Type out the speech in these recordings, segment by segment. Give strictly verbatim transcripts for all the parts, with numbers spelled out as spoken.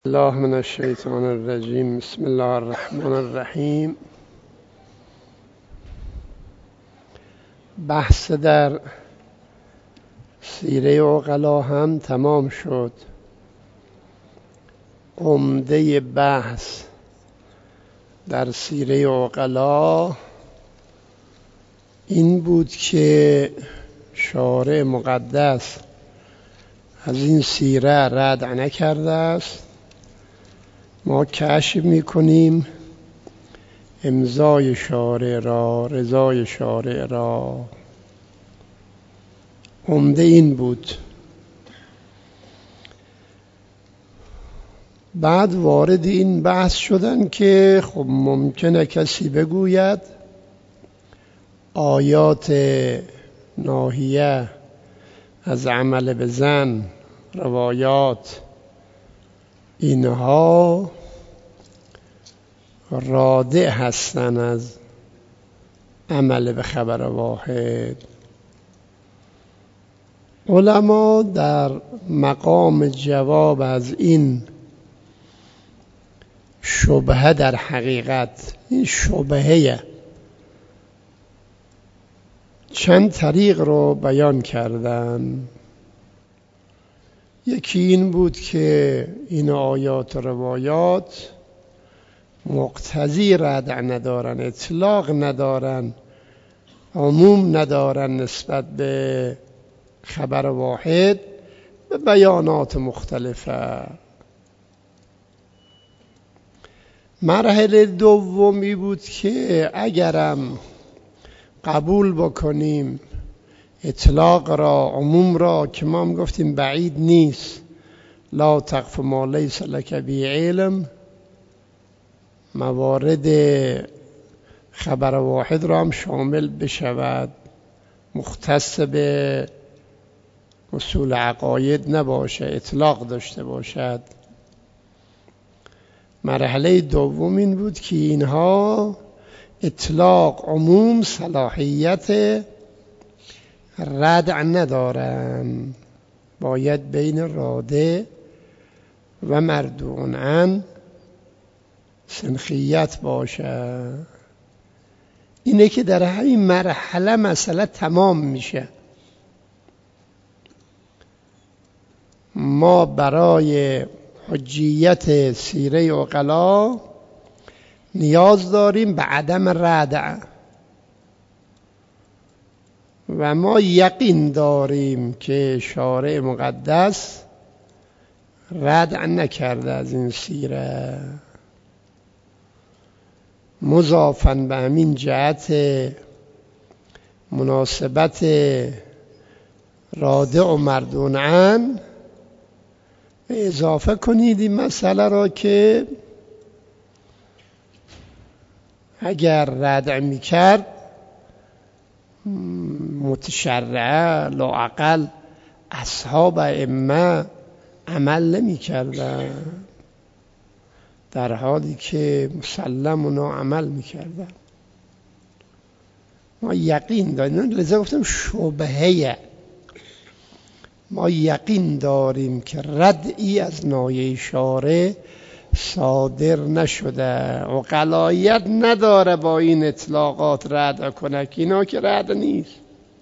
الله من الشیطان الرجیم. بسم الله الرحمن الرحیم. بحث در سیره عقلا هم تمام شد. عمده بحث در سیره عقلا این بود که شارع مقدس از این سیره رد نکرده است. ما کشف میکنیم امضای شارع را، رضای شارع را. عمده این بود. بعد وارد این بحث شدن که خب ممکنه کسی بگوید آیات ناهیه از عمل به زن، روایات، اینها رادع هستن از عمل به خبر واحد. علما در مقام جواب از این شبهه، در حقیقت این شبهه چند طریق رو بیان کردن. یکی این بود که این آیات و روایات مقتضی ردع ندارن، اطلاق ندارن، عموم ندارن نسبت به خبر واحد، به بیانات مختلفه. مرحله دومی بود که اگرم قبول بکنیم اطلاق را، عموم را، که ما هم گفتیم بعید نیست، لا تقف ما لیس لک به علم، موارد خبر واحد را هم شامل بشود، مختص به اصول عقاید نباشه، اطلاق داشته باشد. مرحله دوم این بود که اینها اطلاق، عموم، صلاحیت ردع ندارن، باید بین راده و مردون عن سنخیت باشه. اینه که در همین مرحله مسئله تمام میشه. ما برای حجیت سیره عقلا نیاز داریم به عدم ردع و ما یقین داریم که شارع مقدس ردع نکرده از این سیره. مضافاً به همین جهت مناسبت رادع و مردون عن اضافه کنید این مسئله را که اگر ردع میکرد متشرعه لااقل اصحاب ائمه عمل نمی کردن، در حالی که مسلم اونا عمل می کردن. ما یقین داریم، لذا گفتم شبهه، ما یقین داریم که ردعی از نایه شارع صادر نشده. عقلایت نداره با این اطلاقات ردع کنه، که اینا که ردع نیست.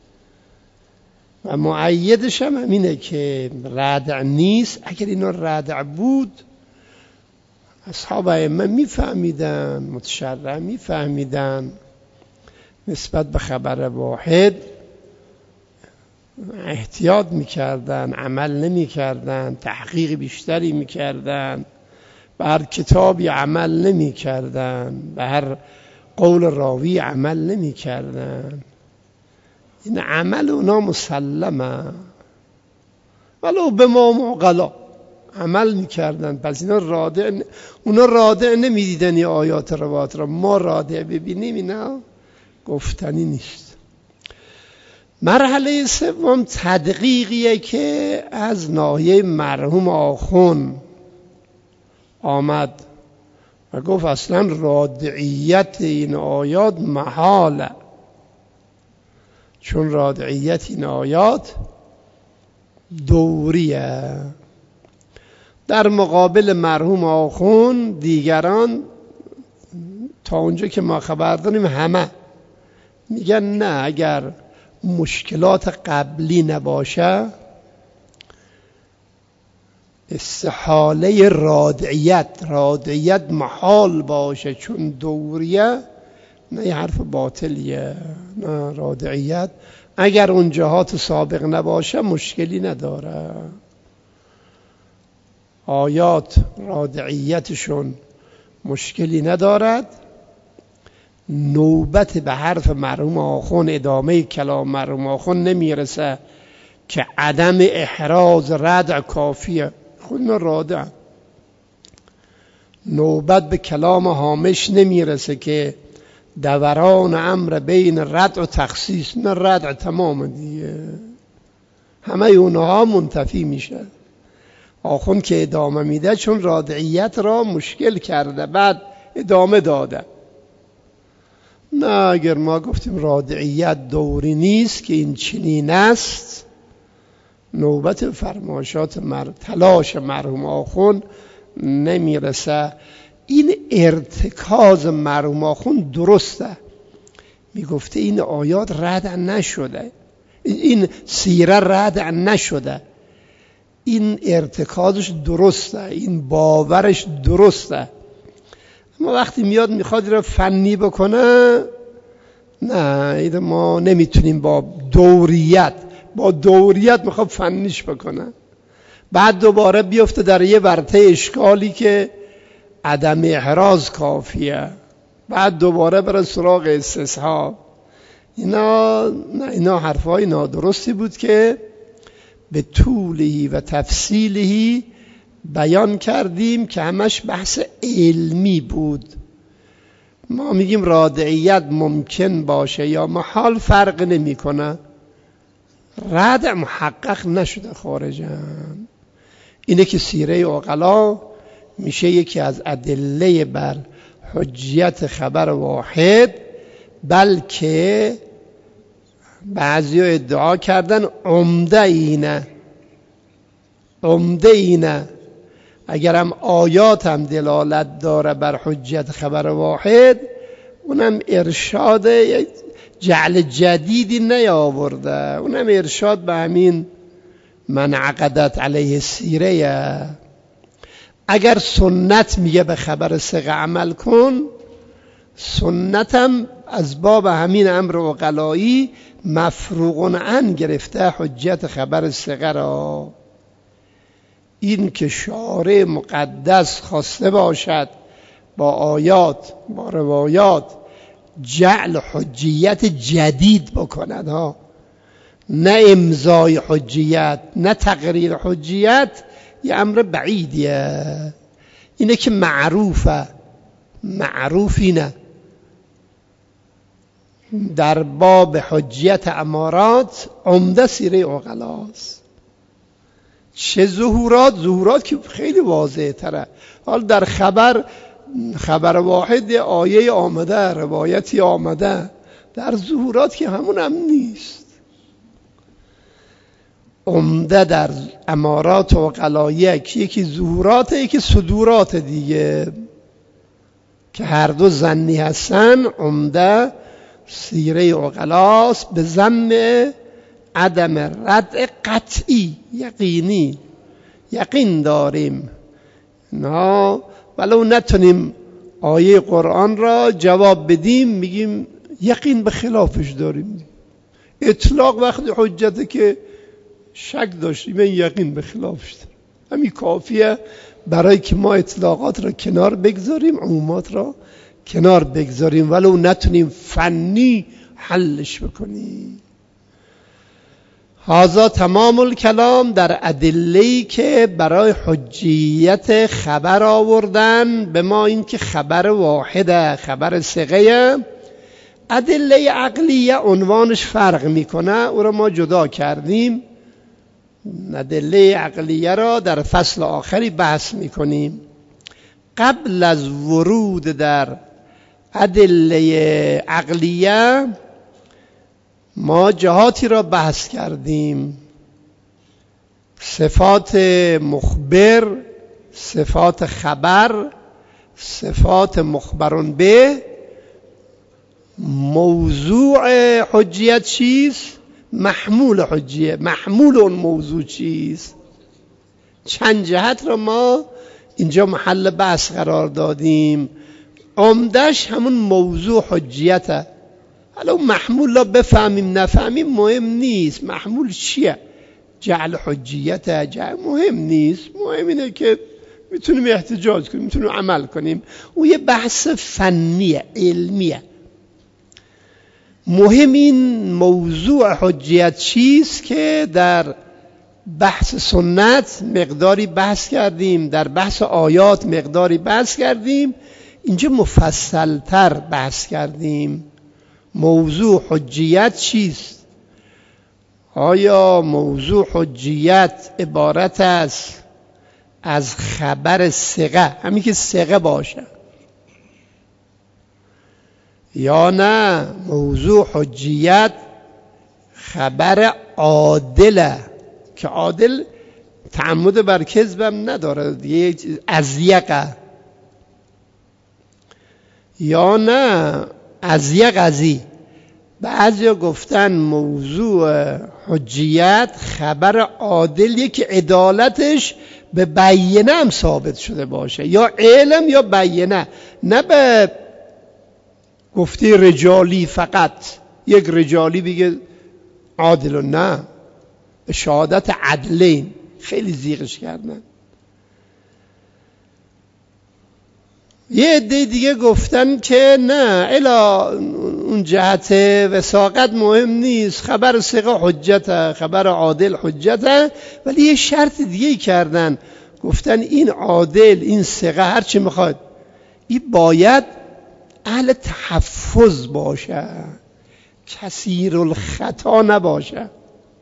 و مؤیدش هم همینه که ردع نیست. اگر اینا ردع بود اصحاب ائمه میفهمیدن، متشرع میفهمیدن، نسبت به خبر واحد احتیاط میکردن، عمل نمیکردن، تحقیق بیشتری میکردن، به هر کتابی عمل نمی کردن، به هر قول راوی عمل نمی کردن. این عمل اونا مسلمه، ولو به ما معقلا عمل می کردن. پس اینا رادع، اونا رادع نمی دیدن این آیات روایات را. ما رادع ببینیم اینا گفتنی نیست. مرحله سوم تدقیقیه که از ناحیه مرحوم آخون آمد و گفت اصلا رادعیت این آیات محاله، چون رادعیت این آیات دوریه. در مقابل مرحوم آخوند دیگران تا اونجا که ما خبر داریم همه میگن نه، اگر مشکلات قبلی نباشه استحاله رادعیت رادعیت محال باشه، چون دوریه. نه، یه حرف باطلیه. نه، رادعیت اگر اون جهات سابق نباشه مشکلی نداره. آیات رادعیتشون مشکلی ندارد. نوبت به حرف مرحوم آخوند، ادامه کلام مرحوم آخوند نمیرسه که عدم احراز ردع کافیه. خودنا رادع. نوبت به کلام هامش نمیرسه که دوران امر بین ردع و تخصیص. نه، ردع تمام دیگه، همه اونها منتفی میشه. آخوند که ادامه میده چون رادعیت را مشکل کرده بعد ادامه داده. نه، اگر ما گفتیم رادعیت دوری نیست که این چنین است، نوبت فرمایشات مر... تلاش مرحوم آخوند نمیرسه. این ارتکاز مرحوم آخوند درسته، میگفته این آیات ردع نشده، این سیره ردع نشده، این ارتکازش درسته، این باورش درسته. اما وقتی میاد میخواد را فنی بکنه، نه، این ما نمیتونیم با دوریت با دوریت میخواد فنیش بکنه، بعد دوباره بیفته در یه ورطه اشکالی که عدم احراز کافیه، بعد دوباره بره سراغ استصحاب. اینا نه، اینا حرفای نادرستی بود که به طولهی و تفصیلهی بیان کردیم که همش بحث علمی بود. ما میگیم رادعیت ممکن باشه یا محال فرق نمی کنه، ردع محقق نشده خارجاً. اینه که سیره عقلا میشه یکی از ادله بر حجیت خبر واحد، بلکه بعضی ها ادعا کردن عمده اینه عمده اینه اگرم آیات هم دلالت داره بر حجیت خبر واحد، اونم ارشاد جعل جدیدی نیاورده، اونم ارشاد به همین من عقدت علیه سیره. اگر سنت میگه به خبر ثقه عمل کن، سنتم از باب همین امر عقلایی مفروغ عن گرفته حجت خبر ثقه را. این که شارع مقدس خواسته باشد با آیات با روایات جعل حجیت جدید بکند ها، نه امضای حجیت نه تقریر حجیت، یه امر بعیدیه. اینه که معروفه معروف اینه در باب حجیت امارات عمده سیره عقلاست. چه ظهورات ظهورات که خیلی واضح تره. حال در خبر خبر واحد آیه آمده، روایتی آمده، در ظهورات که همون هم نیست. عمده در امارات و عقلایه که یکی ظهورات یکی صدورات دیگه که هر دو ظنی هستن، عمده سیره عقلاست به ضمن عدم ردع قطعی یقینی. یقین داریم نه، ولو نتونیم آیه قرآن را جواب بدیم میگیم یقین به خلافش داریم. اطلاق وقتی حجته که شک داشتیم یقین به خلافش داریم، همین کافیه برای که ما اطلاقات را کنار بگذاریم، عمومات را کنار بگذاریم، ولو نتونیم فنی حلش بکنیم. هذا تمام الکلام در ادله‌ای که برای حجیت خبر آوردن به ما، این که خبر واحده، خبر ثقه. ادله عقلیه عنوانش فرق میکنه، او را ما جدا کردیم. ادله عقلیه را در فصل آخری بحث میکنیم. قبل از ورود در ادله عقلیه ما جهاتی را بحث کردیم. صفات مخبر صفات خبر، صفات مخبرون به. موضوع حجیت چیست؟ محمول حجیت، محمول اون موضوع چیست؟ چند جهت رو ما اینجا محل بحث قرار دادیم. عمدش همون موضوع حجیته. حالا اون محمول را بفهمیم نفهمیم مهم نیست. محمول چیه؟ جعل حجیته، جعل مهم نیست. مهم اینه که میتونیم احتجاج کنیم، میتونیم عمل کنیم. اون یه بحث فنیه، علمیه. مهم این موضوع حجیت چیست که در بحث سنت مقداری بحث کردیم، در بحث آیات مقداری بحث کردیم، اینجا مفصلتر بحث کردیم. موضوع حجیت چیست؟ آیا موضوع حجیت عبارت است از خبر ثقه، همین که ثقه باشه، یا نه موضوع حجیت خبر عادله که عادل تعمد بر کذبم نداره دیگه، ازیقه، یا نه ازیق ازی. بعضی گفتن موضوع حجیت خبر عادلیه که عدالتش به بیینه هم ثابت شده باشه، یا علم یا بیینه، نه به گفته رجالی فقط. یک رجالی بگه عادل، نه، به شهادت عدلین. خیلی زیغش کردن. یه عده دیگه گفتن که نه، الا اون جهت وثاقت مهم نیست، خبر ثقه حجته، خبر عادل حجته. ولی یه شرط دیگه کردن، گفتن این عادل، این ثقه، هر چی میخواد، این باید اهل تحفظ باشه، کثیر الخطا نباشه.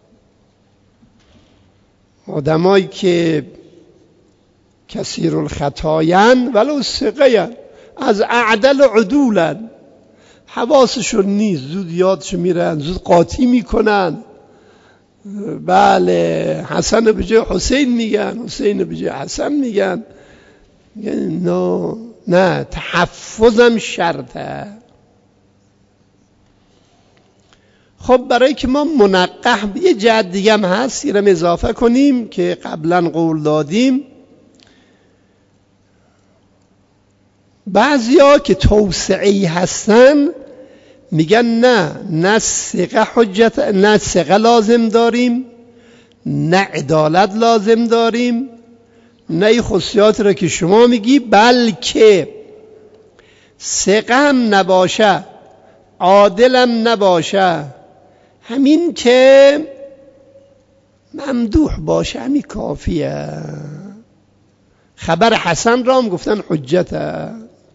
آدمایی که کثیر الخطاین ولو ثقه‌ین، از اعدل عدولن، حواسشون نیست، زود یادش میرن، زود قاطی میکنن. بله، حسن به جای حسین میگن، حسین به جای حسن میگن. نه نه، تحفظم شرطه. خب برای که ما منقح، یه جهت دیگه هم هست، یه رم اضافه کنیم که قبلا قول دادیم. بعضیا که توسعی هستن میگن نه، نه ثقه حجت، نه ثقه لازم داریم، نه عدالت لازم داریم، نه این خصوصیات را که شما میگی، بلکه ثقه هم نباشه، عادل هم نباشه، همین که ممدوح باشه، همین کافیه. خبر حسن را هم گفتن حجته،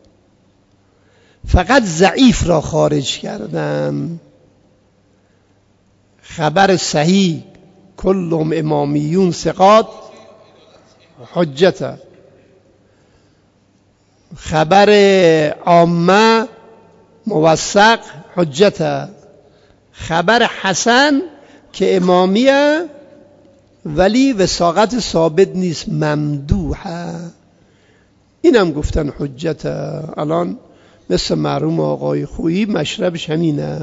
فقط ضعیف را خارج کردن. خبر صحیح کلهم امامیون ثقات حجته، خبر عامه موثق حجته، خبر حسن که امامیه ولی وثاقت ثابت نیست، ممدوحه، اینم گفتن حجته. الان مثل مرحوم آقای خویی مشربش همینه،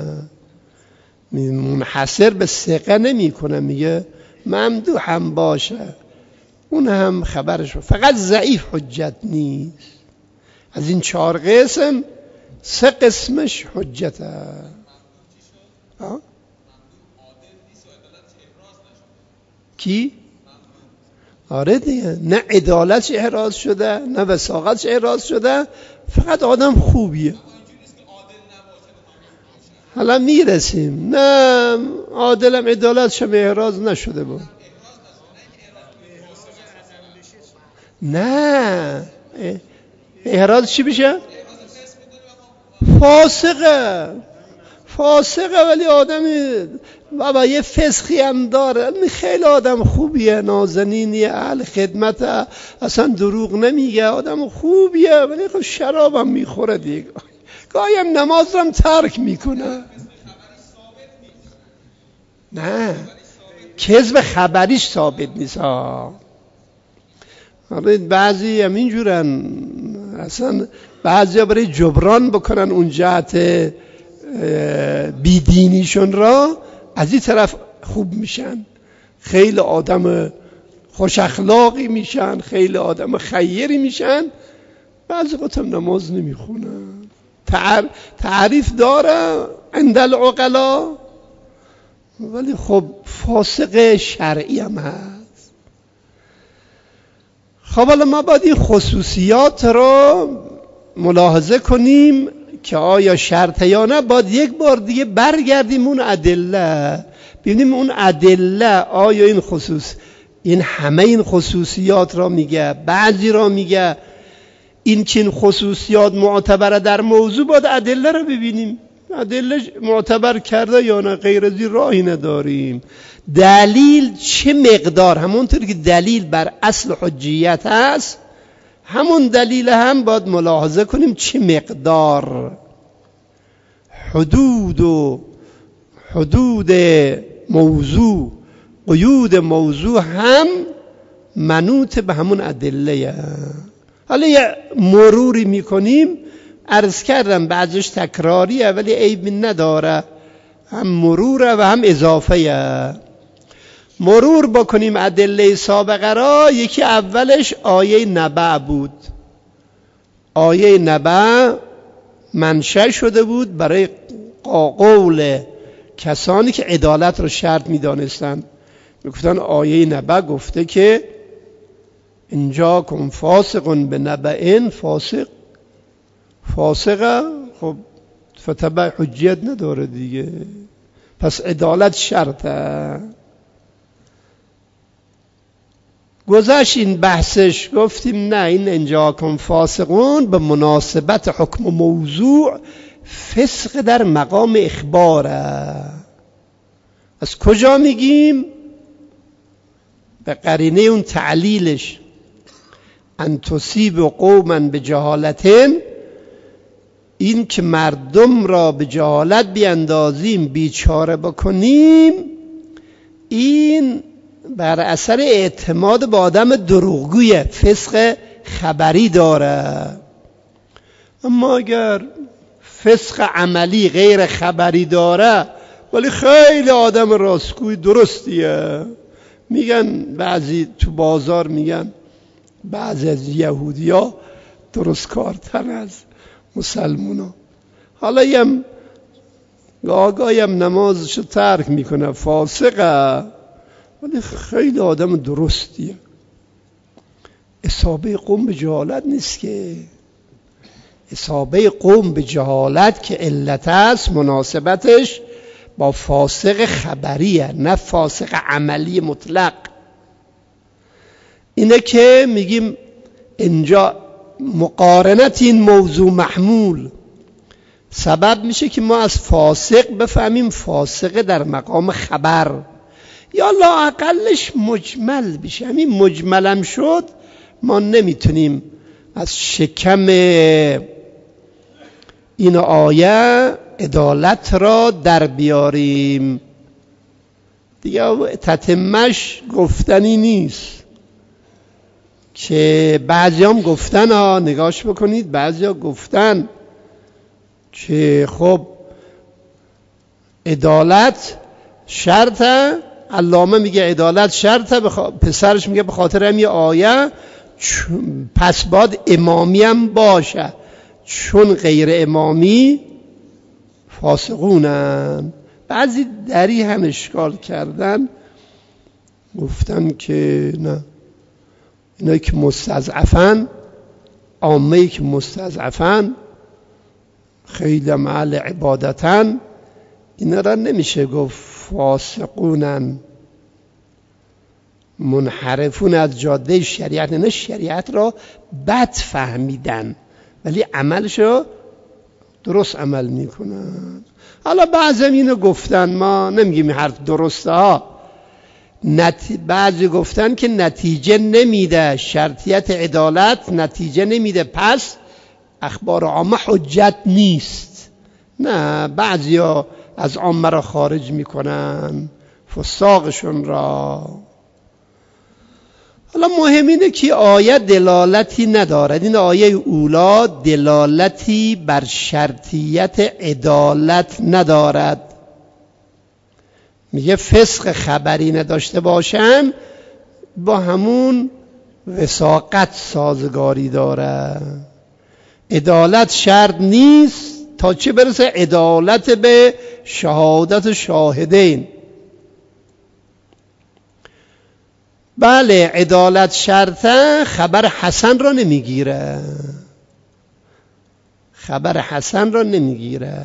منحصر به ثقه نمی کنه، میگه ممدوح هم باشه، اون هم خبرش، فقط ضعیف حجت نیست. از این چهار قسم سه قسمش حجته. کی؟ آره دیگه، نه عدالتش احراز شده، نه وثاقتش احراز شده، فقط آدم خوبیه. حالا میرسیم. نه عادلم عدالتش هم احراز نشده بود. نه احراز چی بشه؟ فاسقه، فاسقه ولی آدمی بابا یه فسخی هم داره، خیلی آدم خوبیه، نازنینی، اهل خدمت، اصلا دروغ نمیگه، آدم خوبیه، ولی خب شراب هم میخوره دیگه، گاهی هم نماز هم ترک میکنه. نه کذب خبریش ثابت نیست. حالا بعضی هم اینجورن، اصلا بعضی ها برای جبران بکنن اون جهت بیدینیشون را، از این طرف خوب میشن، خیلی آدم خوش اخلاقی میشن، خیلی آدم خیری میشن، بعضی وقت هم نماز نمیخونن. تعریف داره عند العقلا، ولی خب فاسق شرعی هم هست. خب حالا ما باید این خصوصیات رو ملاحظه کنیم که آیا شرطه یا نه. باید یک بار دیگه برگردیم اون ادله، ببینیم اون ادله آیا این خصوص این همه این خصوصیات را میگه، بعضی را میگه. این که این خصوصیات معتبره در موضوع، باید ادله را ببینیم ادله معتبر کرده یا نه، غیر از این راهی نداریم. دلیل چه مقدار، همونطور که دلیل بر اصل حجیت هست، همون دلیل هم باید ملاحظه کنیم چه مقدار. حدود و حدود موضوع، قیود موضوع هم منوط به همون ادله. حالا یه مروری میکنیم، عرض کردم بعضش تکراریه ولی عیب نداره، هم مروره و هم اضافه. مرور بکنیم ادله سابقه را. یکی اولش آیه نبع بود. آیه نبع منشأ شده بود برای قول کسانی که عدالت را شرط می‌دانستند. میگفتن آیه نبع گفته که اینجا کن فاسقون به نبعین، فاسق فاسقه، خب فتبع حجیت نداره دیگه، پس عدالت شرطه. گذشت این بحثش، گفتیم نه، این اینجا کن فاسقون به مناسبت حکم موضوع فسق در مقام اخباره. از کجا میگیم؟ به قرینه اون تعلیلش، ان تصیب قوما به جهالتن، این که مردم را به جهالت بیاندازیم، بیچاره بکنیم، این بر اثر اعتماد به آدم دروغگوی، فسق خبری داره. اما اگر فسق عملی غیر خبری داره ولی خیلی آدم راستگوی درستیه، میگن بعضی تو بازار میگن بعضی از یهودی ها درست کارتر از مسلمان ها. حالا یم گاگایم نمازشو ترک میکنه، فاسقه، ولی خیلی آدم درستیه. اصابه قوم به جهالت نیست که، اصابه قوم به جهالت که علت است مناسبتش با فاسق خبریه، نه فاسق عملی مطلق. اینه که میگیم اینجا مقارنت این موضوع محمول سبب میشه که ما از فاسق بفهمیم فاسق در مقام خبر، یا لااقلش مجمل بشه. همین مجملم شد، ما نمیتونیم از شکم این آیه عدالت را در بیاریم دیگه. تتمش گفتنی نیست که بعضی هم گفتن ها، نگاش بکنید، بعضی ها گفتن که خب عدالت شرطه، علامه میگه عدالت شرطه، بخ... پسرش میگه به خاطر هم یه آیه پس باید امامی هم باشه، چون غیر امامی فاسقونن. بعضی دری هم اشکال کردن، گفتن که نه، اینایی که مستضعفن، عامه‌ای که مستضعفن، خیلی محل عبادتن، اینا را نمیشه گفت فاسقونن، منحرفون از جاده شریعت. نه، شریعت را بد فهمیدن ولی عملش رو درست عمل میکنن. حالا بعضی اینو گفتن، ما نمیگیم حرف درسته ها، نتی... بعضی گفتن که نتیجه نمیده، شرطیت عدالت نتیجه نمیده، پس اخبار عامه حجت نیست. نه، بعضی ها از عامه را خارج میکنن، فساقشون را. حالا مهم اینه که آیه دلالتی ندارد. این آیه اولا دلالتی بر شرطیت عدالت ندارد. میگه فسق خبری نداشته باشن با همون وثاقت سازگاری داره. عدالت شرط نیست تا چه برسه عدالت به شهادت شاهدین. بله عدالت شرطه، خبر حسن را نمیگیره، خبر حسن را نمیگیره.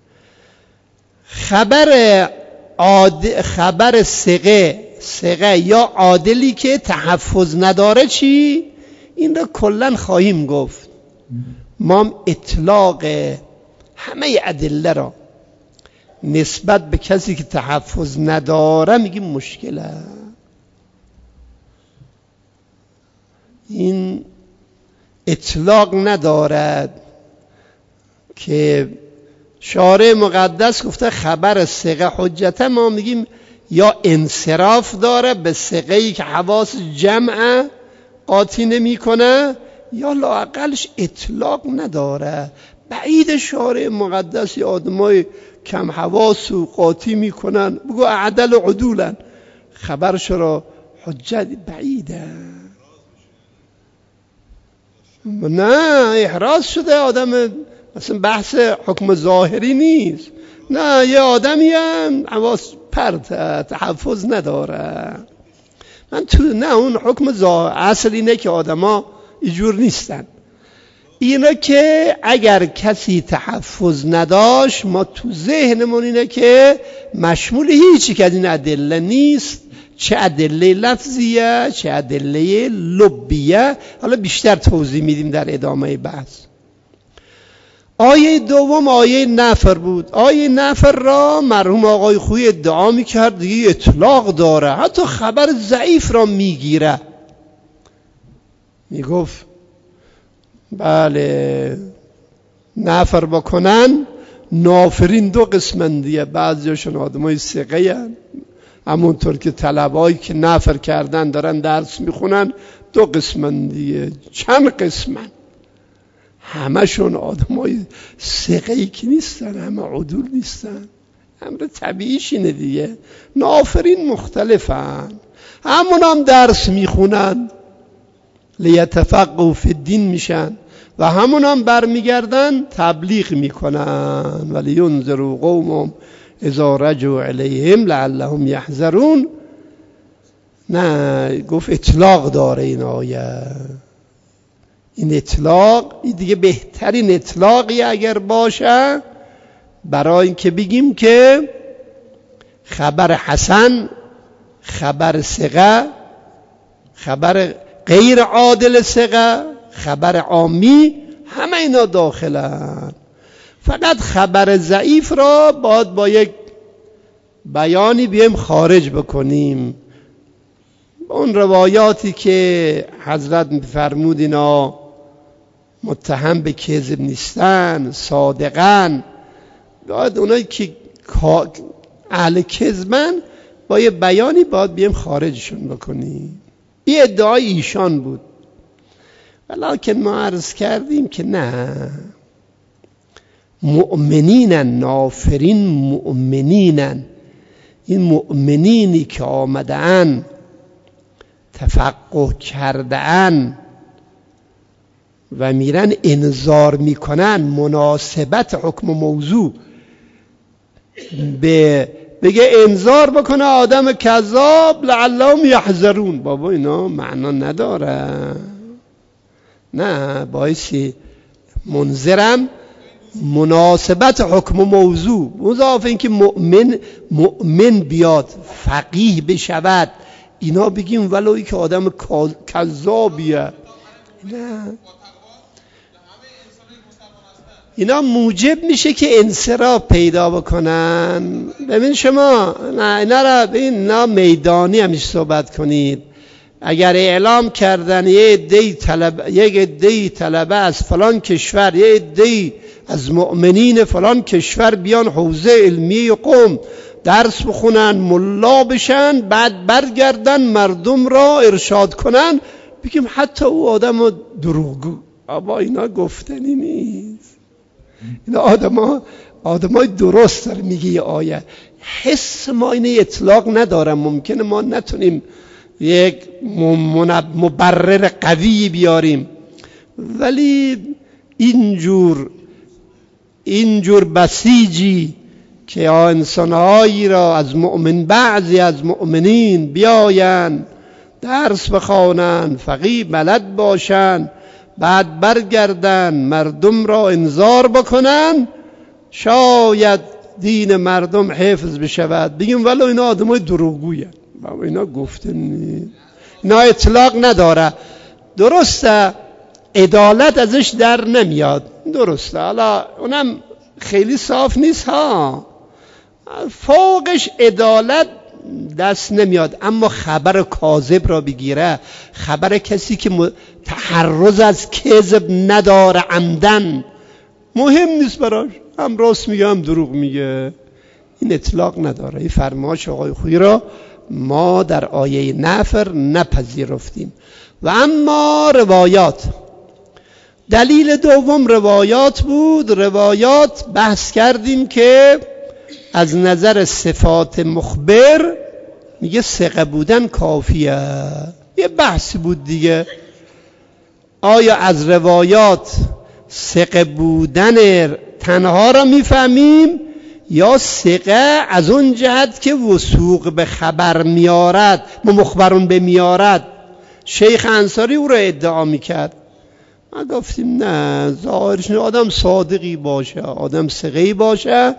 خبر عاد... خبر ثقه ثقه یا عادلی که تحفظ نداره چی؟ این را کلن خواهیم گفت. ما اطلاق همه ادله را نسبت به کسی که تحفظ نداره میگیم مشکله. این اطلاق ندارد که شارع مقدس گفته خبر ثقه حجته، ما میگیم یا انصراف داره به ثقه‌ای که حواس جمع قاطی نمی کنه، یا لااقلش اطلاق نداره. بعید شارع مقدس یا آدمای کم حواس و قاطی میکنن بگو اعدل و عدولن خبرش را حجت، بعیده. نه احراز شده آدم، مثلا بحث حکم ظاهری نیست. نه یه آدمی هم حواس پرت تحفظ نداره. من تو نه اون حکم ظاهر اصل اینه که آدما اینجور نیستن. اینا که اگر کسی تحفظ نداشت ما تو ذهنمون اینه که مشمول هیچی که از این ادله نیست، چه ادله لفظیه چه ادله لبیه. حالا بیشتر توضیح میدیم در ادامه بحث. آیه دوم آیه نفر بود. آیه نفر را مرحوم آقای خویی ادعا میکرد دیگه اطلاق داره، حتی خبر ضعیف را میگیره. میگفت بله نفر بکنن نافرین دو قسمن دیگه، بعضیشون آدمای ثقه هن، همونطور که طلبایی که نفر کردن دارن درس میخونن دو قسمن دیگه. چند قسمن؟ همشون آدمای ثقه‌ای که نیستن، همه عدول نیستن. امر طبیعیش اینه دیگه. نافرین مختلفن، همون هم درس میخونن لیتفقهوا فی الدین میشن و همون هم برمیگردن تبلیغ میکنن ولینذروا قومهم اذا رجعوا الیهم لعلهم یحذرون. نه گفت اطلاق داره این آیه. این اطلاق این دیگه بهترین اطلاقی اگر باشه برای اینکه بگیم که خبر حسن، خبر ثقه، خبر غیر عادل ثقه، خبر عامی، همه اینا داخلن. فقط خبر ضعیف را باید با یک بیانی بیم خارج بکنیم. اون روایاتی که حضرت می‌فرمود اینا متهم به کذب نیستن، صادقن، باید اونایی که اهل کذبن با یه بیانی باید بیم خارجشون بکنیم. این ادعای ایشان بود، ولیکن ما عرض کردیم که نه، مؤمنینن، نافرین مؤمنینن. این مؤمنینی که آمدن تفقه کردن و میرن انذار میکنن مناسبت حکم موضوع به بگه انذار بکنه آدم کذاب لعلهم یحذرون. بابا اینا معنا نداره. نه بایستی منذرم مناسبت حکم موضوع، مضاف این که مؤمن مؤمن بیاد فقیه بشود، اینا بگیم ولوی که آدم کذابیه. نه اینا موجب میشه که انصراف پیدا بکنن. ببین شما نه اینا را ببین، اینا میدانی همیشه صحبت کنید. اگر اعلام کردن یه عده طلبه یک عده طلبه از فلان کشور، یه عده از مؤمنین فلان کشور بیان حوزه علمیه قم درس بخونن، ملا بشن، بعد برگردن مردم را ارشاد کنن، بگیم حتی او آدم دروغگو. اما اینا گفتنی نیست. اینا آدم ها آدم های درست داره میگه یه آیه. حس ما اینه اطلاق ندارم. ممکنه ما نتونیم یک مبرر قوی بیاریم، ولی اینجور اینجور بسیجی که انسانهایی را از مؤمن بعضی از مؤمنین بیاین درس بخوانند، فقیه بلد باشند، بعد برگردن مردم را انذار بکنن، شاید دین مردم حفظ بشود. بگیم ولو اینا آدمای دروغگویه، اینا گفتن، اینا اطلاق نداره. درسته عدالت ازش در نمیاد، درسته، حالا اونم خیلی صاف نیست ها، فوقش عدالت دست نمیاد. اما خبر کاذب را بگیره، خبر کسی که تحرز از کذب نداره عمدن، مهم نیست براش، هم راست میگه هم دروغ میگه، این اطلاق نداره. این فرمایش آقای خویی را ما در آیه نفر نپذیرفتیم. و اما روایات، دلیل دوم روایات بود. روایات بحث کردیم که از نظر صفات مخبر میگه ثقه بودن کافیه، یه بحثی بود دیگه. آیا از روایات ثقه بودن تنها را میفهمیم یا ثقه از اون جهت که وثوق به خبر میارد، مخبرون به میارد؟ شیخ انصاری او را ادعا میکرد. ما گفتیم نه، ظاهرش آدم صادقی باشه، آدم ثقه‌ای باشه،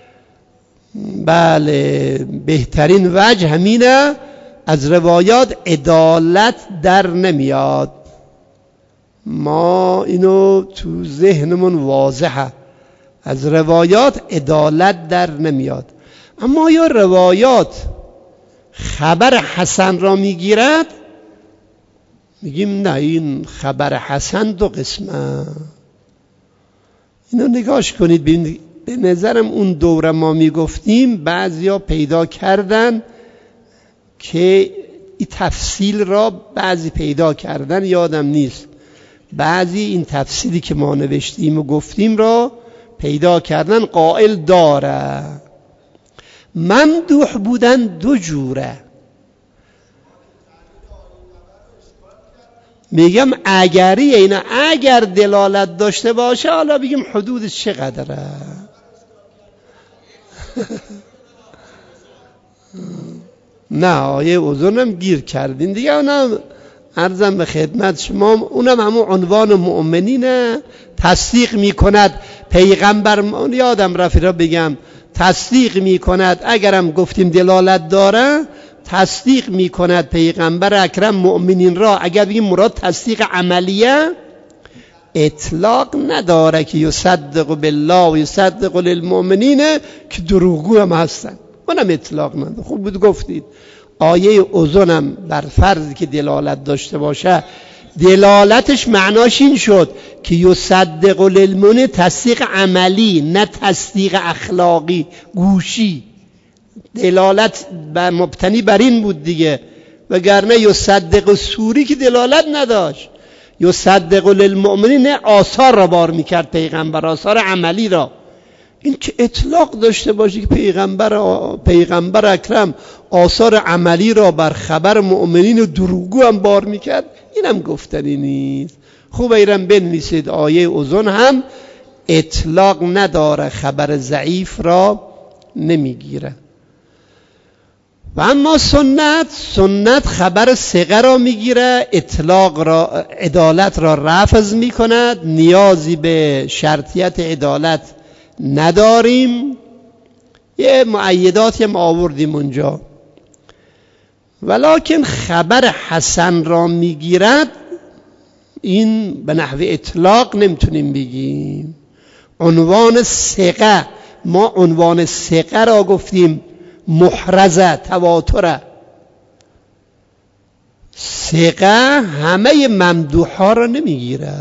بله بهترین وجه همینه. از روایات عدالت در نمیاد، ما اینو تو ذهنمون واضحه، از روایات عدالت در نمیاد. اما یا روایات خبر حسن را میگیرد، میگیم نه، این خبر حسن دو قسمه. اینو نگاش کنید ببینید. به نظرم اون دوره ما میگفتیم بعضیا پیدا کردن که این تفصیل را بعضی پیدا کردن، یادم نیست، بعضی این تفصیلی که ما نوشتیم و گفتیم را پیدا کردن، قائل داره. ممدوح بودن دو جوره. میگم اگری اینا اگر دلالت داشته باشه، حالا بگیم حدودش چقدره. نه آیه اوزونم گیر کردین دیگه، اونم عرضم به خدمت شما، اونم همون عنوان مؤمنینه، تصدیق میکند پیغمبر. یادم رفیق بگم تصدیق میکند، اگرم گفتیم دلالت داره، تصدیق میکند پیغمبر اکرم مؤمنین را. اگر بگیم مراد تصدیق عملیه، اطلاق نداره که یصدق بالله و یصدق للمؤمنین که دروغگو هم هستن، اونم اطلاق نداره. خوب بود گفتید. آیه اذنم بر فرضی که دلالت داشته باشه، دلالتش معناش این شد که یصدق للمؤمنین تصدیق عملی، نه تصدیق اخلاقی گوشی. دلالت مبتنی بر این بود دیگه، وگرنه یصدق سوری که دلالت نداشت. یصدق للمؤمنین آثار را بار میکرد پیغمبر، آثار عملی را. این که اطلاق داشته باشه که پیغمبر پیغمبر اکرم آثار عملی را بر خبر مؤمنین و دروغگو هم بار میکرد، اینم گفتنی نیست. خوب ایرم بنویسید آیه اذن هم اطلاق نداره، خبر ضعیف را نمیگیره. و اما سنت سنت خبر ثقه را میگیره، اطلاق را، عدالت را رفض میکند، نیازی به شرطیت عدالت نداریم. یه معیداتی هم آوردیم اونجا. ولکن خبر حسن را میگیرد، این به نحو اطلاق نمیتونیم بگیم. عنوان ثقه، ما عنوان ثقه را گفتیم محرزه، تواتره. ثقه همه ممدوحا را نمیگیره.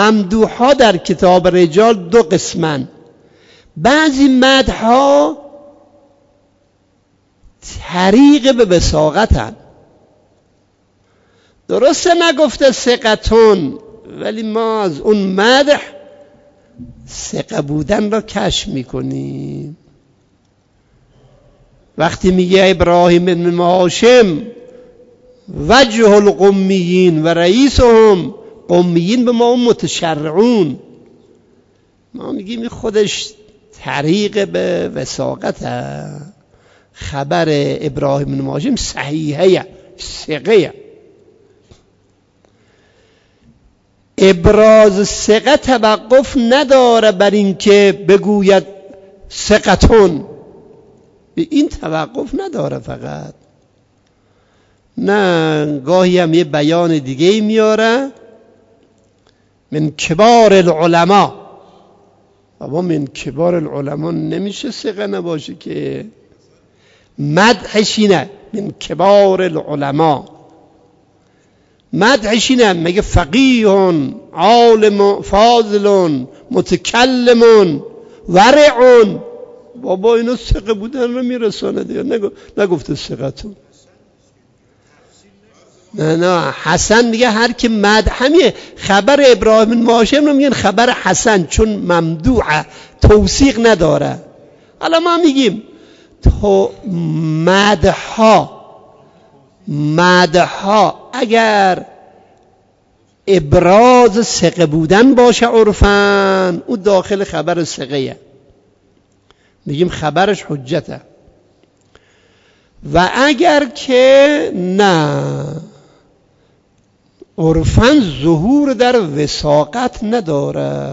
ممدوحا در کتاب رجال دو قسمن. بعضی مدحا طریق به وثاقتن. درسته نگفته ثقتون، ولی ما از اون مدح ثقه بودن را کشف میکنیم. وقتی میگه ابراهیم بن هاشم وجه القمیین و رئیسهم، قمیین به ما متشرعون، ما میگیم خودش طریق به وثاقته. خبر ابراهیم بن هاشم صحیحه، ثقه. ابراز ثقه توقف نداره بر این که بگوید ثقتون، به این توقف نداره فقط. نه، گاهی هم یه بیان دیگه میاره، من کبار العلماء. بابا من کبار العلماء نمیشه ثقه نباشه که. مدحش اینه من کبار العلماء، مدحش اینه مگه فقیهون عالم فاضلون متکلمون ورعون. بابا اینو ثقه بودن رو میرسانه دیگه، نگو نگفته ثقتون. نه نه، حسن میگه هر که مدح همیه. خبر ابراهیم بن هاشم رو میگن خبر حسن، چون ممدوعه، توثیق نداره. حالا ما میگیم تو مدحها مدحها اگر ابراز ثقه بودن باشه عرفاً، او داخل خبر ثقه، میگیم خبرش حجته. و اگر که نه، عرفاً ظهور در وثاقت نداره.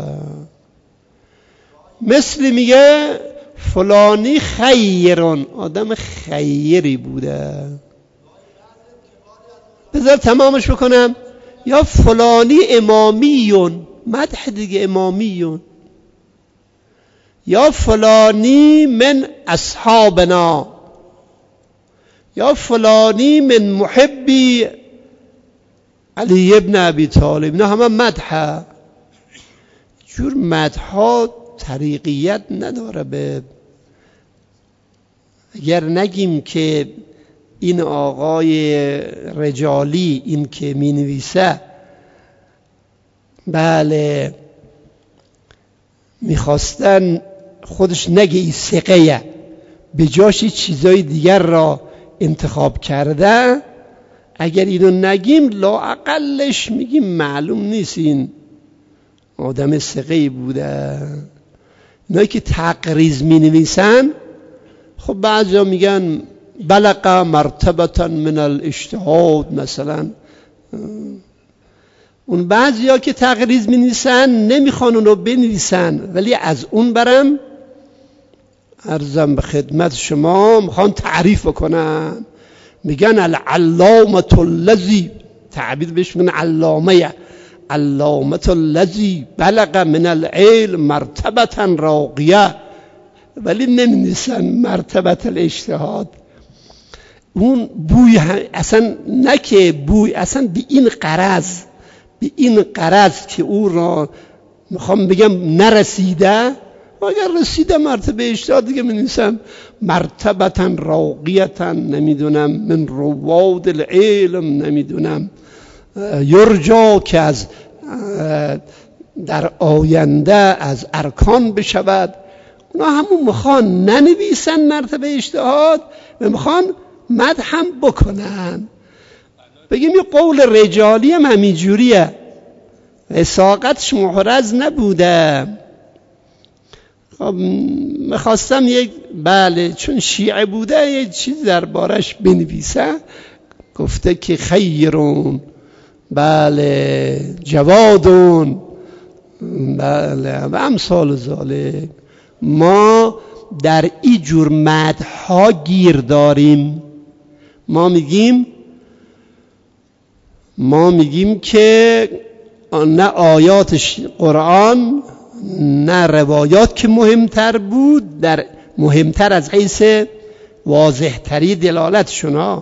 مثل میگه فلانی خیرون، آدم خیری بوده. بذار تمامش بکنم. یا فلانی امامیون، مدح دیگه، امامیون. یا فلانی من اصحابنا، یا فلانی من محبی علی ابن ابی طالب. نه همه مدحه. جور مدحها طریقیت نداره. به اگر نگیم که این آقای رجالی این که می نویسه بله میخواستن خودش نگه ای ثقه، به جاش چیزای دیگر را انتخاب کرده، اگر اینو نگیم لااقلش میگیم معلوم نیست این آدم ثقه‌ای بوده. اینایی که تقریض می نویسن، خب بعضیا میگن بلغ مرتبه من الاجتهاد مثلا. اون بعضیا که تقریض می نویسن نمیخوان اونو بنویسن، ولی از اون برم عرضم به خدمت شما میخوان تعریف بکنن، میگن العلامة الذی، تعبیر بهش میگن علامه، علامة الذی بلغ من العلم مرتبه راقیه، ولی نمی‌نویسن مرتبه الاجتهاد. اون بوی اصلا نه که بوی، اصلا به این غرض، به این غرض که او را میخوام بگم نرسیده، و اگر رسیده مرتبه اجتهاد دیگه می‌نویسم مرتبه راقیه، نمیدونم من رواد العلم، نمیدونم یرجا که از در آینده از ارکان بشود. اونا همون میخوان ننویسن مرتبه اجتهاد و میخوان مدح هم بکنن. بگیم یه قول رجالی هم همین جوریه، وثاقتش محرز نبوده. خب میخواستم یک بله چون شیعه بوده یه چیز دربارش بنویسه، گفته که خیرون بله جوادون بله و امثال ذالک. ما در این جور مدحها گیر داریم. ما میگیم ما میگیم که نه آیات قرآن نه روایات که مهمتر بود، در مهمتر از حیث واضح تری دلالتشون،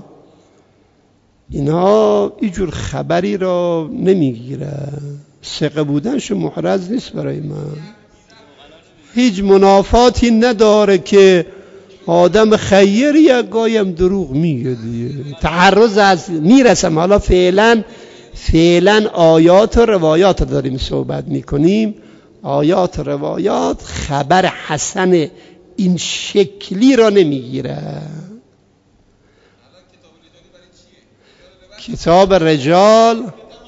اینا اینجور خبری را نمیگیره. ثقه بودنش محرز نیست برای من، هیچ منافاتی نداره که آدم خیریه، گایم دروغ میگه دیگه. تعرض از میرسم. حالا فعلا فعلا آیات و روایات رو داریم صحبت میکنیم. آیات و روایات خبر حسن این شکلی را نمیگیره. کتاب رجال،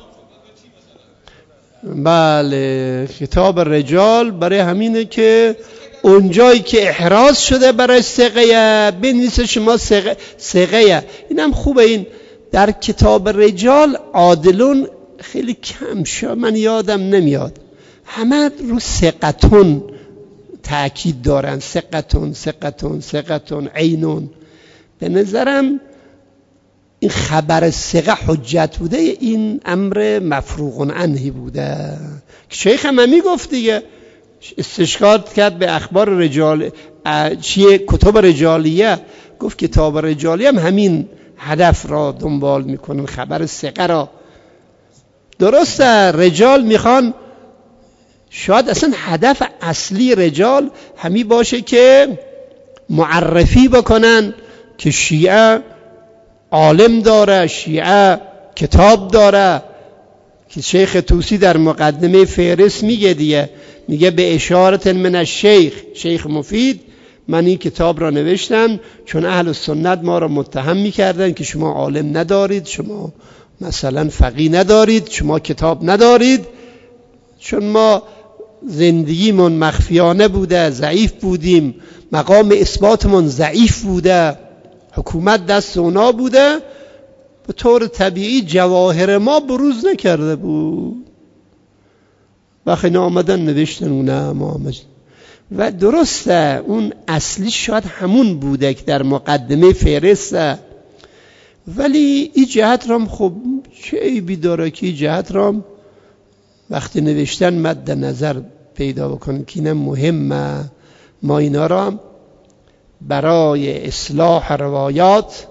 بله کتاب رجال برای همینه که اونجایی که احراز شده برای سقه بنویسه شما سقه, سقه. این هم خوبه. این در کتاب رجال عادلون خیلی کم شد، من یادم نمیاد، همه رو سقتون تأکید دارن. سقتون سقتون سقتون عینون. به نظرم این خبر سقه حجت بوده، این امر مفروغ عنه بوده. شیخ هم همی گفت دیگه، استشکال کرد به اخبار رجال چیه کتب رجالیه، گفت کتاب رجالیه هم همین هدف را دنبال میکنن، خبر سقه را. درسته رجال میخوان، شاید اصلا هدف اصلی رجال همی باشه که معرفی بکنن که شیعه عالم داره، شیعه کتاب داره. که شیخ توسی در مقدمه فهرست میگه دیگه، میگه به اشارت من الشیخ، شیخ مفید، من این کتاب را نوشتم چون اهل سنت ما را متهم میکردن که شما عالم ندارید، شما مثلا فقیه ندارید، شما کتاب ندارید. چون ما زندگیمون مخفیانه بوده، ضعیف بودیم، مقام اثباتمون ضعیف بوده، حکومت دست اونا بوده، به طور طبیعی جواهر ما بروز نکرده بود. وقتی آمدن نوشتن اونه ما مجد. و درسته اون اصلی شاید همون بوده که در مقدمه فهرسته، ولی این جهت رام خب چه عیبی داره که این جهت رام وقتی نوشتن مد نظر پیدا بکنن که اینم مهمه. ما اینا را برای اصلاح روایات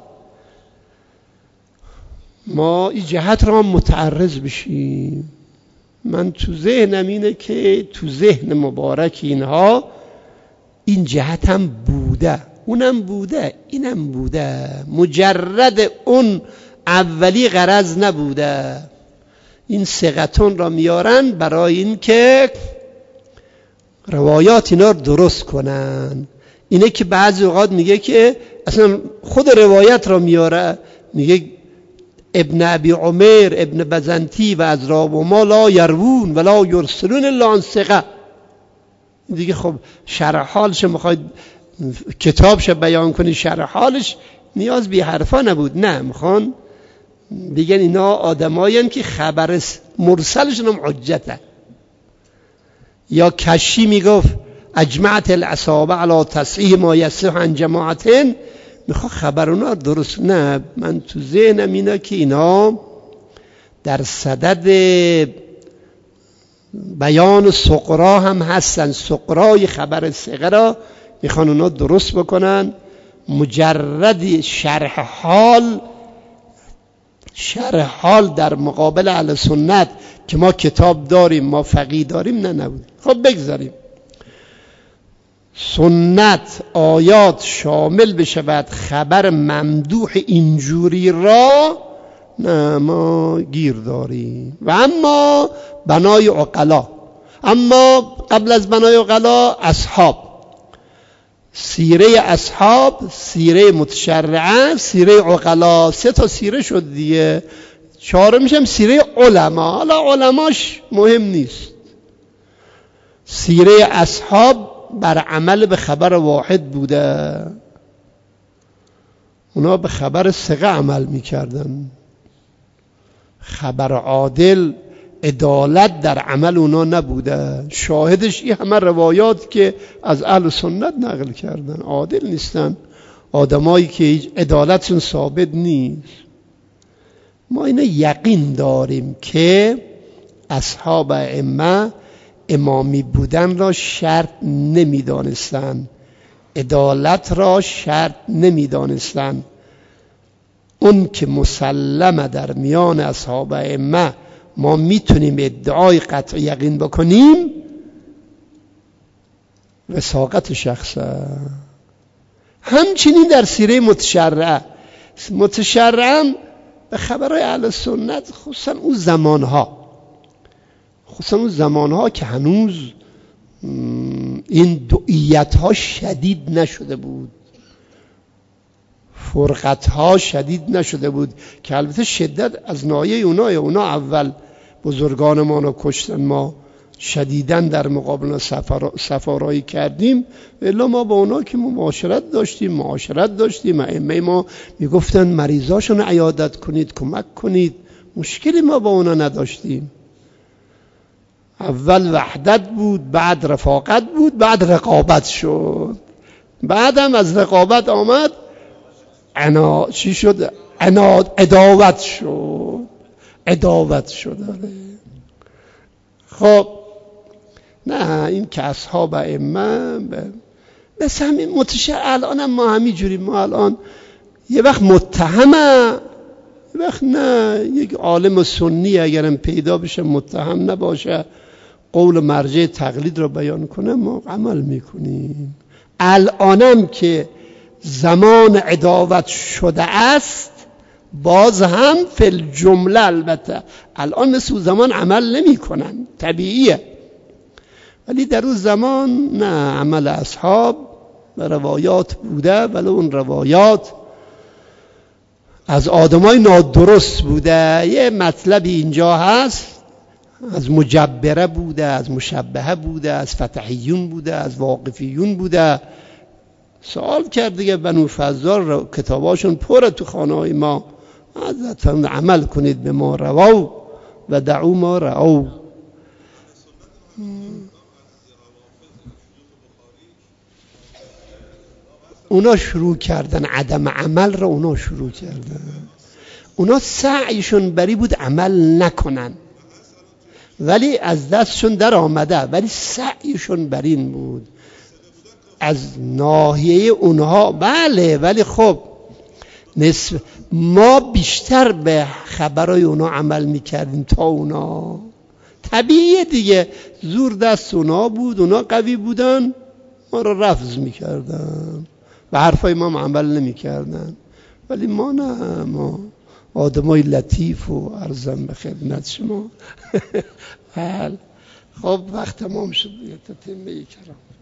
ما این جهت را متعرض بشیم. من تو ذهنم اینه که تو ذهن مبارک اینها این جهت هم بوده، اونم بوده، اینم بوده، مجرد اون اولی غرض نبوده. این سقطون را میارن برای این که روایات اینا رو درست کنن. اینه که بعضی اوقات میگه که اصلا خود روایت را میاره، میگه ابن ابی عمر ابن بزنتی و از راوما لا یروون ولا یرسلون الا عن ثقه. دیگه خب شرح حالش میخواید کتابش بیان کنی، شرح حالش نیاز بی حرفا نبود. نه، میخوان بگن اینا آدمایین که خبر مرسلشون هم حجته. یا کشی میگفت اجمعت الاصابع علی تصحیح ما یصح عن جماعتین، میخواد خبر اونا درست. نه، من تو ذهنم اینه که اینا در صدد بیان سقرا هم هستن، سقرای خبر ثقه را میخوان اونا درست بکنن. مجرد شرح حال، شرح حال در مقابل اهل سنت که ما کتاب داریم، ما فقیه داریم، نه نبود. خب بگذاریم سنت آیات شامل بشود خبر ممدوح اینجوری را، نه ما گیر داریم. و اما بنای عقلا، اما قبل از بنای عقلا اصحاب، سیره اصحاب، سیره متشرعه، سیره عقلا، سه تا سیره شد دیگه. چهارم میشم سیره علما. حالا علماش مهم نیست. سیره اصحاب بر عمل به خبر واحد بوده، اونا به خبر ثقه عمل میکردن. خبر عادل، عدالت در عمل اونا نبوده. شاهدش این همه روایات که از اهل سنت نقل کردن، عادل نیستن، آدمایی که عدالتشون ثابت نیست. ما اینه یقین داریم که اصحاب ائمه امامی بودن را شرط نمی دانستن، عدالت را شرط نمی دانستن. اون که مسلمه در میان اصحاب ائمه ما میتونیم ادعای قطع یقین بکنیم وثاقت شخصه. همچنین در سیره متشرعه متشرعه هم به خبرهای اهل سنت، خصوصا اون زمانها خصوصا اون زمانها که هنوز این دعیت ها شدید نشده بود، فرقت ها شدید نشده بود، که البته شدت از ناحیه اونا اونا اول بزرگان ما رو کشتن، ما شدیدن در مقابل سفارایی کردیم، الا ما با اونا که معاشرت داشتیم معاشرت داشتیم ائمه ما میگفتن مریضاشون عیادت کنید، کمک کنید، مشکلی ما با اونا نداشتیم. اول وحدت بود، بعد رفاقت بود، بعد رقابت شد، بعدم از رقابت آمد انا چی شد؟ عناد عداوت شد عداوت شد آره. خب نه این که اصحاب ائمه بس همین متشرع الان هم ما همین جوری، ما الان یه وقت متهمه یه وقت نه. یک عالم سنی اگرم پیدا بشه متهم نباشه، قول مرجع تقلید رو بیان کنه، ما عمل میکنیم. الانم که زمان عداوت شده است، باز هم فی الجمله البته الان مثل زمان عمل نمی کنن، طبیعیه، ولی در اون زمان نه، عمل اصحاب و روایات بوده، ولی اون روایات از آدمای نادرست بوده. یه مطلبی اینجا هست، از مجبره بوده، از مشبهه بوده، از فتحیون بوده، از واقفیون بوده. سوال کرد دیگه بنو فضال کتاباشون پره تو خانه های ما، حضرتاً عمل کنید به ما رواو و دعو ما رعو. اونا شروع کردن عدم عمل را، اونا شروع کردن، اونا سعیشون بری بود عمل نکنن، ولی از دستشون در آمده، ولی سعیشون بر این بود از ناحیه اونها. بله ولی خب نصف ما بیشتر به خبرای اونا عمل میکردیم تا اونا، طبیعیه دیگه، زور دست اونا بود، اونا قوی بودن، ما رو رفض میکردن و حرفای ما عمل نمیکردن. ولی ما نه، ما آدمای لطیف و عرضم به خدمت شما. خب وقت تمام شد، تتمه کرام.